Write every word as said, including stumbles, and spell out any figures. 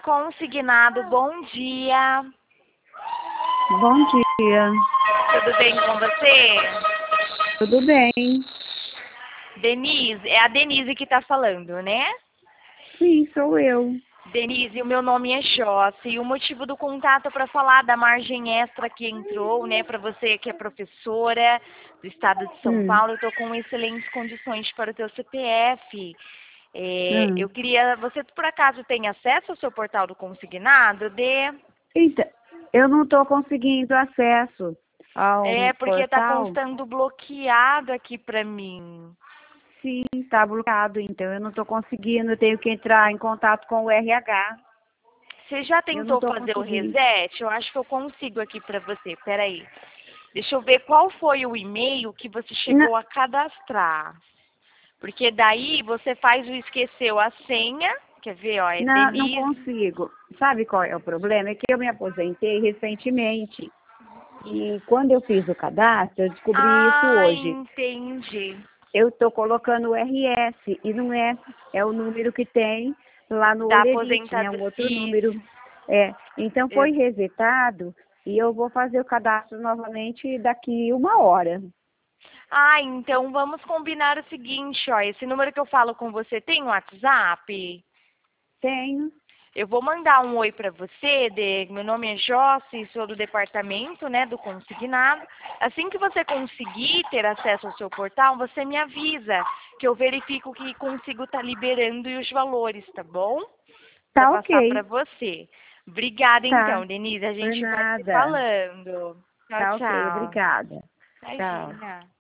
Consignado, bom dia. Bom dia. Tudo bem com você? Tudo bem? Denise, é a Denise que está falando, né? Sim, sou eu. Denise, o meu nome é Josse e o motivo do contato é para falar da margem extra que entrou, né, para você que é professora do estado de São Hum. Paulo. Eu estou com excelentes condições para o teu C P F. É, Hum. eu queria, você por acaso tem acesso ao seu portal do consignado, Dê? Então, eu não estou conseguindo acesso ao É, porque está portal. constando bloqueado aqui para mim. Sim, está bloqueado, então eu não estou conseguindo. Eu tenho que entrar em contato com o R H. Você já Eu não tentou estou fazer o conseguindo. reset? Eu acho que eu consigo aqui para você. Peraí. Deixa eu ver qual foi o e-mail que você Não, chegou a cadastrar. Porque daí você faz o esqueceu a senha. Quer ver, ó, é não, não Denise. consigo. Sabe qual é o problema? É que eu me aposentei recentemente. E quando eu fiz o cadastro, eu descobri isso Ah, hoje. entendi. Eu estou colocando o R S e não é, é o número que tem lá no Da Olerite, né? aposentado. Um outro número. Isso. É, então Eu- foi resetado e eu vou fazer o cadastro novamente daqui uma hora. Ah, então vamos combinar o seguinte, ó. Esse número que eu falo com você tem WhatsApp? Tenho. Eu vou mandar um oi para você, de, meu nome é Josse, sou do departamento, né, do consignado. Assim que você conseguir ter acesso ao seu portal, você me avisa, que eu verifico que consigo estar liberando e os valores, tá bom? Para Tá passar para ok. você. Obrigada Tá. então, Denise, a Por gente vai se nada. falando. Tchau, Tá ok. tchau. Obrigada. Tchau. Imagina.